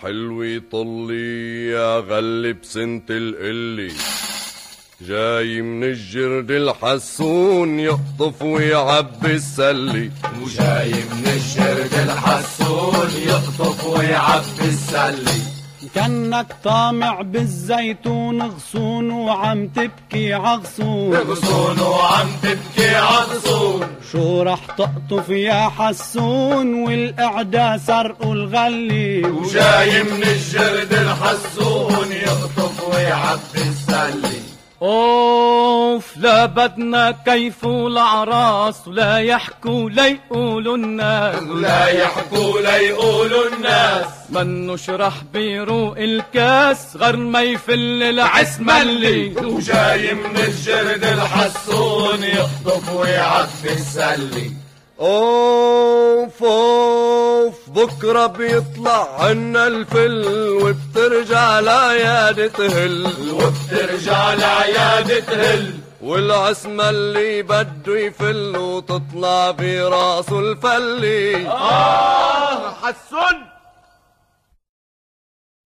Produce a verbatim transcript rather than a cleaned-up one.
حلوي طلي يا غلي بسنة القلي، جاي من الجرد الحسون يقطف ويعبي السلي، وجاي من الجرد الحسون يقطف ويعبي السلي. كأنك طامع بالزيتون غصون وعم تبكي عغصون، غصون وعم تبكي عغصون. شو رح تقطف يا حسون والقعدة سرق الغلي، وجاي من الجرد الحسون يقطف ويعبي السلي. اوف لا بدنا كيف الأعراس ولا يحكوا ليقولوا الناس، ولا يحكوا ليقولوا الناس. منو شرح بيروق الكاس غير ما يفل العسملي، وجاي من الجرد الحسون يقطف ويعبي السلي. اوف اوف بكره بيطلع عنا الفل وبترجع العيادة تهل، وبترجع العيادة تهل. والعسمة اللي بده يفل وتطلع براسه الفلي. آه حسون